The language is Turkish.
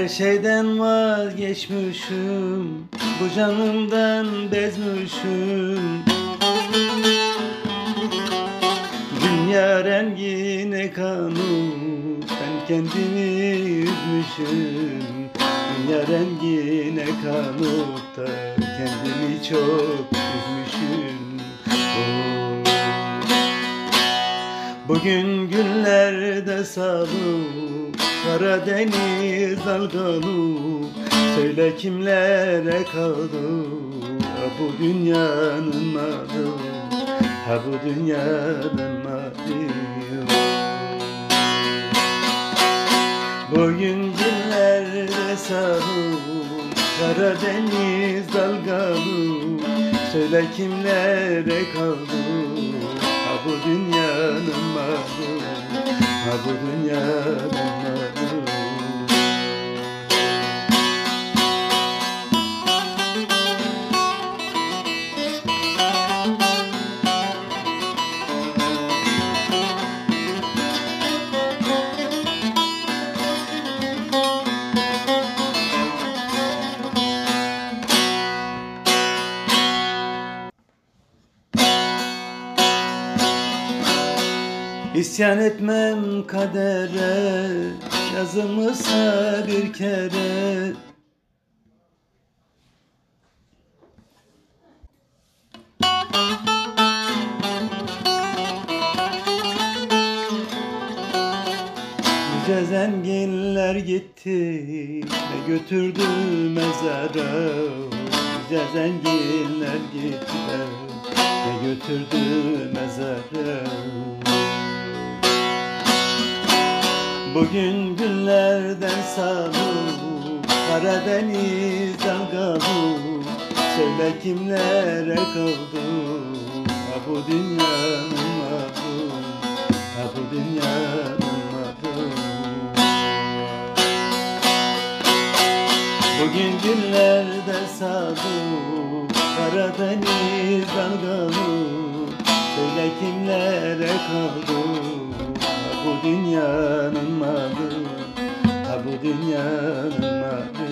Her şeyden vazgeçmişim, bu canımdan bezmişim. Dünya rengine kanıp ben kendimi üzmüşüm. Dünya rengine kanıp da kendimi çok üzmüşüm. Bugün günlerde salıp Karadeniz dalgalı, söyle kimlere kaldı ha bu dünyanın malı, ha bu dünyanın malı. Bugün günlerde salıp Karadeniz dalgalı, söyle kimlere kaldı ha bu dünyanın malı, ha bu dünyanın malı. İsyan etmem kadere, yazılmışsa bir kere. Yüce zenginler gitti ve götürdü mezara. Yüce zenginler gitti ve götürdü mezara. Bugün günlerden salıp Karadeniz dalgalı, söyle kimlere kaldı ha bu dünyanın malı, ha bu dünyanın malı. Bugün günlerden salıp Karadeniz dalgalı, söyle kimlere kaldı ha bu dünyanın malı, ha bu dünyanın malı.